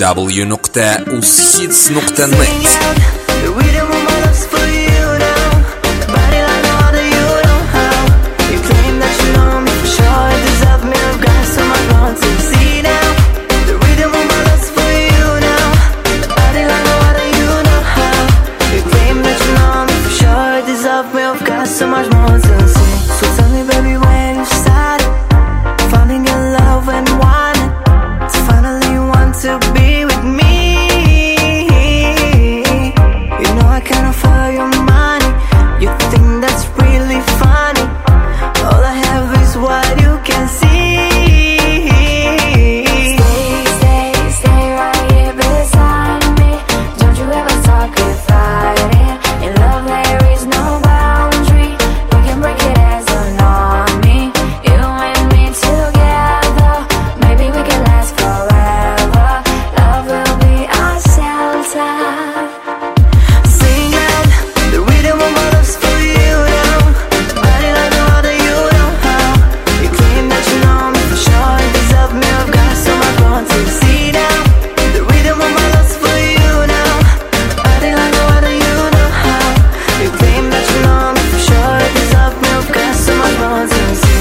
www.ushits.net. So much more to say. So tell me, baby, when you started falling in love and wanted to finally want to be with me. You know I can't offer you money. You think that's really funny. All I have is what you can see. Stay right here beside me. Don't you ever talk about it. In love there is no boundary. We can break it as an army. You and me together. Maybe we can last forever. Love will be our shelter. Sing out the rhythm of my love's for you now. Body like no other, you know how. You claim that you know me for sure. Deserve me, I've got so much more to see now. The rhythm of my love's for you now. Body like no other, you know how. You claim that you know me for sure. Deserve me, I've got so much more to see.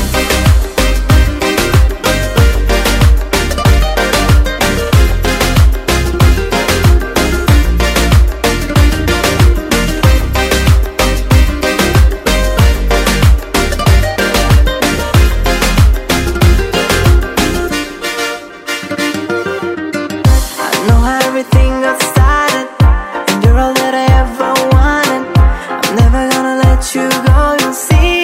I know how everything got started, and you're all that I ever wanted. I'm never gonna let you go, you'll see.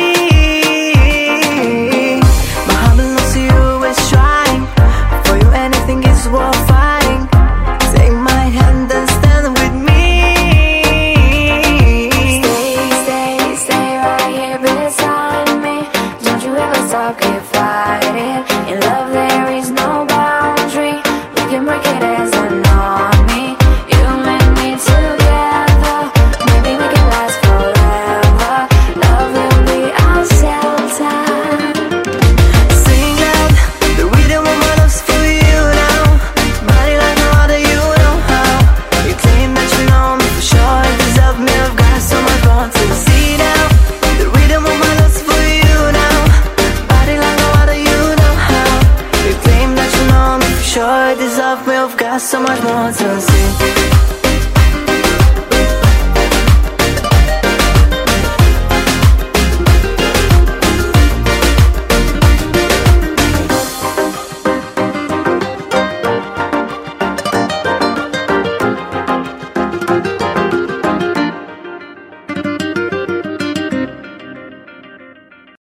My heart belongs to you, it's trying. For you anything is worth fighting. Take my hand and stand with me. Stay right here beside me. Don't you ever stop, keep fighting. In love there is no boundary. We can break it as an army. You and me together. Maybe we can last forever. Love will be our shelter. Sing out the rhythm of my love's for you now. Body like no other, you know how. You claim that you know me for sure. Deserve me, I've got so much more to see now. The rhythm of my love's for you now. Body like no other, you know how. You claim that you know me for sure. Deserve me, I've got so much more to